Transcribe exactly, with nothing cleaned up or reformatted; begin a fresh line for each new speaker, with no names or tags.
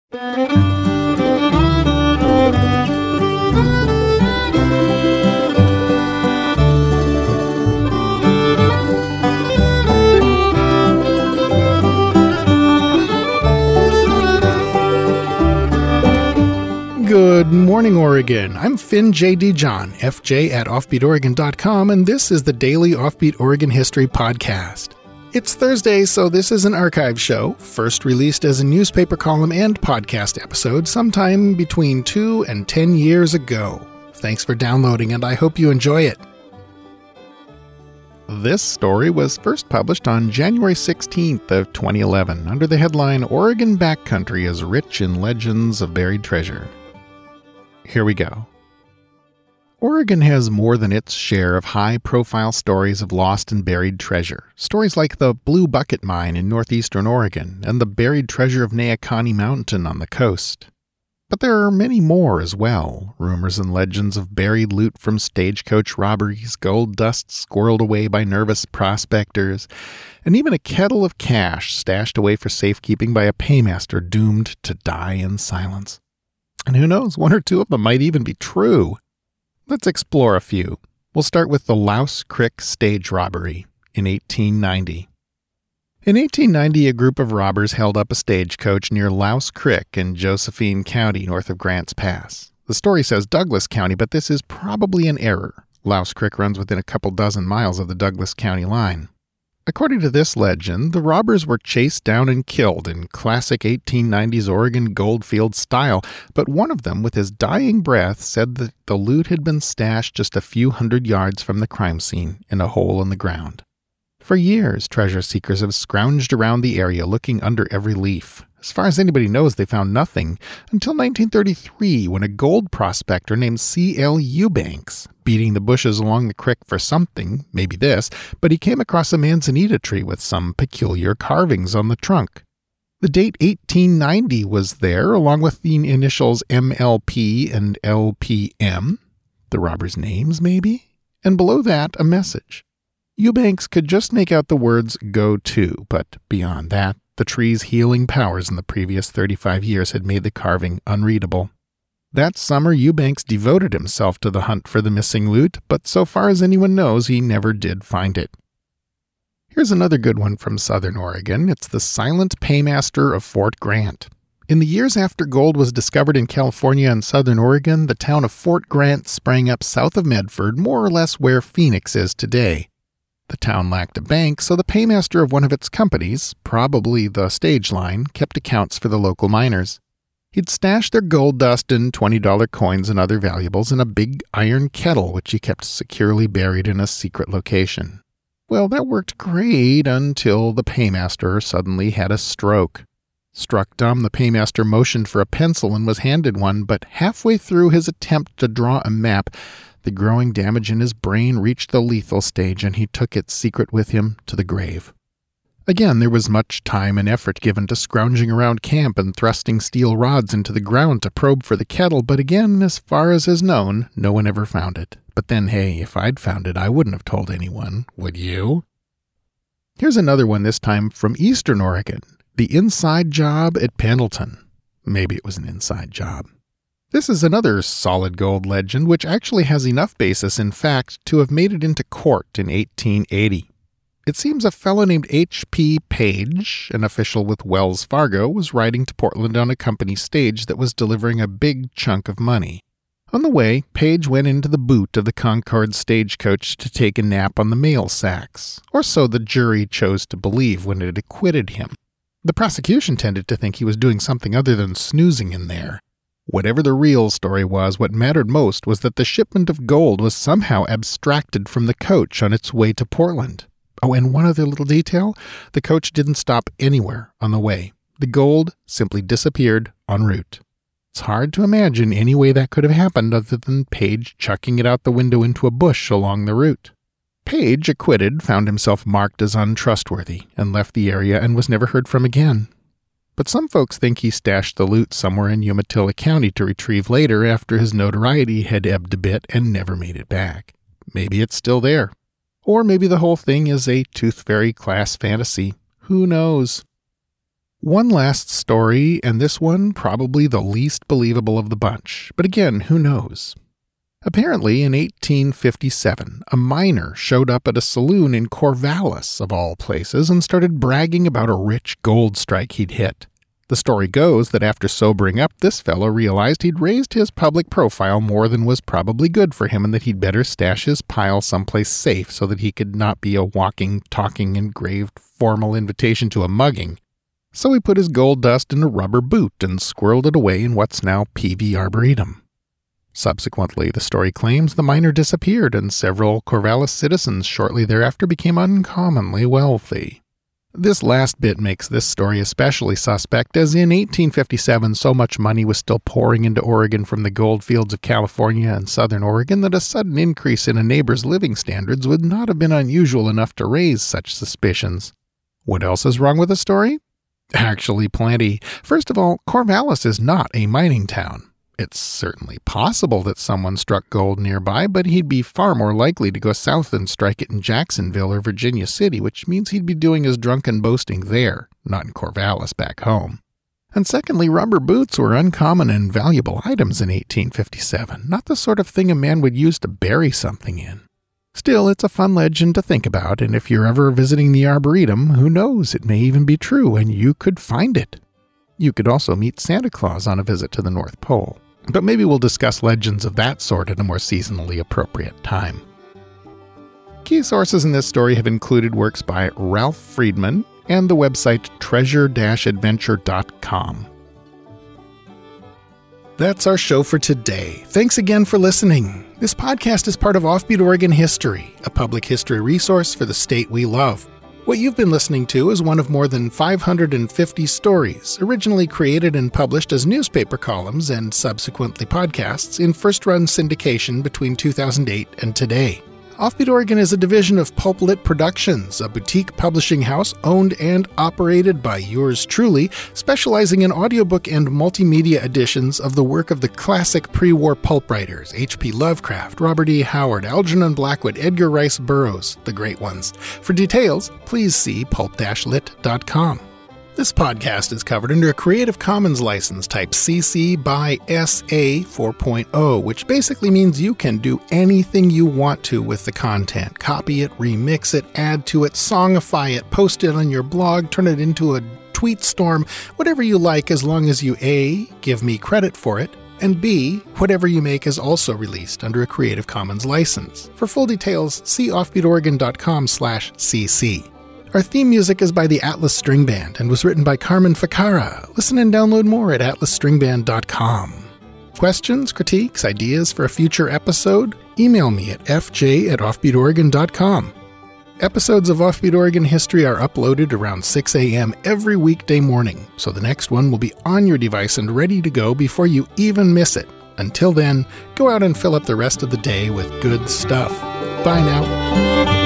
Good morning, Oregon. I'm Finn J D. John, F J at offbeat oregon dot com, and this is the daily Offbeat Oregon History Podcast. It's Thursday, so this is an archive show, first released as a newspaper column and podcast episode sometime between two and ten years ago. Thanks for downloading, and I hope you enjoy it. This story was first published on January sixteenth of twenty eleven under the headline, Oregon Backcountry is Rich in Legends of Buried Treasure. Here we go. Oregon has more than its share of high-profile stories of lost and buried treasure. Stories like the Blue Bucket Mine in northeastern Oregon and the buried treasure of Neahkahnie Mountain on the coast. But there are many more as well. Rumors and legends of buried loot from stagecoach robberies, gold dust squirreled away by nervous prospectors, and even a kettle of cash stashed away for safekeeping by a paymaster doomed to die in silence. And who knows, one or two of them might even be true. Let's explore a few. We'll start with the Louse Creek stage robbery in eighteen ninety. In eighteen ninety, a group of robbers held up a stagecoach near Louse Creek in Josephine County, north of Grants Pass. The story says Douglas County, but this is probably an error. Louse Creek runs within a couple dozen miles of the Douglas County line. According to this legend, the robbers were chased down and killed in classic eighteen nineties Oregon goldfield style, but one of them, with his dying breath, said that the loot had been stashed just a few hundred yards from the crime scene in a hole in the ground. For years, treasure seekers have scrounged around the area looking under every leaf. As far as anybody knows, they found nothing until nineteen thirty-three, when a gold prospector named C L Eubanks, beating the bushes along the creek for something, maybe this, but he came across a manzanita tree with some peculiar carvings on the trunk. The date eighteen ninety was there, along with the initials M L P and L P M, the robbers' names maybe, and below that a message. Eubanks could just make out the words "go to," but beyond that, the tree's healing powers in the previous thirty-five years had made the carving unreadable. That summer, Eubanks devoted himself to the hunt for the missing loot, but so far as anyone knows, he never did find it. Here's another good one from southern Oregon. It's the Silent Paymaster of Fort Grant. In the years after gold was discovered in California and southern Oregon, the town of Fort Grant sprang up south of Medford, more or less where Phoenix is today. The town lacked a bank, so the paymaster of one of its companies, probably the stage line, kept accounts for the local miners. He'd stash their gold dust and twenty dollar coins and other valuables in a big iron kettle, which he kept securely buried in a secret location. Well, that worked great until the paymaster suddenly had a stroke. Struck dumb, the paymaster motioned for a pencil and was handed one, but halfway through his attempt to draw a map, the growing damage in his brain reached the lethal stage, and he took its secret with him to the grave. Again, there was much time and effort given to scrounging around camp and thrusting steel rods into the ground to probe for the kettle, but again, as far as is known, no one ever found it. But then, hey, if I'd found it, I wouldn't have told anyone, would you? Here's another one, this time from eastern Oregon. The Inside Job at Pendleton. Maybe it was an inside job. This is another solid gold legend, which actually has enough basis in fact to have made it into court in eighteen eighty. It seems a fellow named H P Page, an official with Wells Fargo, was riding to Portland on a company stage that was delivering a big chunk of money. On the way, Page went into the boot of the Concord stagecoach to take a nap on the mail sacks, or so the jury chose to believe when it acquitted him. The prosecution tended to think he was doing something other than snoozing in there. Whatever the real story was, what mattered most was that the shipment of gold was somehow abstracted from the coach on its way to Portland. Oh, and one other little detail, the coach didn't stop anywhere on the way. The gold simply disappeared en route. It's hard to imagine any way that could have happened other than Page chucking it out the window into a bush along the route. Page, acquitted, found himself marked as untrustworthy and left the area and was never heard from again. But some folks think he stashed the loot somewhere in Umatilla County to retrieve later after his notoriety had ebbed a bit and never made it back. Maybe it's still there. Or maybe the whole thing is a Tooth Fairy class fantasy. Who knows? One last story, and this one probably the least believable of the bunch. But again, who knows? Apparently, in eighteen fifty-seven, a miner showed up at a saloon in Corvallis, of all places, and started bragging about a rich gold strike he'd hit. The story goes that after sobering up, this fellow realized he'd raised his public profile more than was probably good for him and that he'd better stash his pile someplace safe so that he could not be a walking, talking, engraved formal invitation to a mugging. So he put his gold dust in a rubber boot and squirreled it away in what's now Peavey Arboretum. Subsequently, the story claims the miner disappeared and several Corvallis citizens shortly thereafter became uncommonly wealthy. This last bit makes this story especially suspect, as in eighteen fifty-seven so much money was still pouring into Oregon from the gold fields of California and southern Oregon that a sudden increase in a neighbor's living standards would not have been unusual enough to raise such suspicions. What else is wrong with the story? Actually, plenty. First of all, Corvallis is not a mining town. It's certainly possible that someone struck gold nearby, but he'd be far more likely to go south and strike it in Jacksonville or Virginia City, which means he'd be doing his drunken boasting there, not in Corvallis back home. And secondly, rubber boots were uncommon and valuable items in eighteen fifty-seven, not the sort of thing a man would use to bury something in. Still, it's a fun legend to think about, and if you're ever visiting the Arboretum, who knows, it may even be true, and you could find it. You could also meet Santa Claus on a visit to the North Pole. But maybe we'll discuss legends of that sort at a more seasonally appropriate time. Key sources in this story have included works by Ralph Friedman and the website treasure dash adventure dot com. That's our show for today. Thanks again for listening. This podcast is part of Offbeat Oregon History, a public history resource for the state we love. What you've been listening to is one of more than five hundred fifty stories, originally created and published as newspaper columns and subsequently podcasts in first-run syndication between two thousand eight and today. Offbeat Oregon is a division of Pulp Lit Productions, a boutique publishing house owned and operated by yours truly, specializing in audiobook and multimedia editions of the work of the classic pre-war pulp writers H P Lovecraft, Robert E. Howard, Algernon Blackwood, Edgar Rice Burroughs, the great ones. For details, please see pulp dash lit dot com. This podcast is covered under a Creative Commons license type C C by S A four point oh, which basically means you can do anything you want to with the content. Copy it, remix it, add to it, songify it, post it on your blog, turn it into a tweet storm, whatever you like, as long as you A, give me credit for it, and B, whatever you make is also released under a Creative Commons license. For full details, see offbeat oregon dot com slash C C. Our theme music is by the Atlas String Band and was written by Carmen Ficara. Listen and download more at atlas string band dot com. Questions, critiques, ideas for a future episode? Email me at f j at offbeat oregon dot com. Episodes of Offbeat Oregon History are uploaded around six a.m. every weekday morning, so the next one will be on your device and ready to go before you even miss it. Until then, go out and fill up the rest of the day with good stuff. Bye now.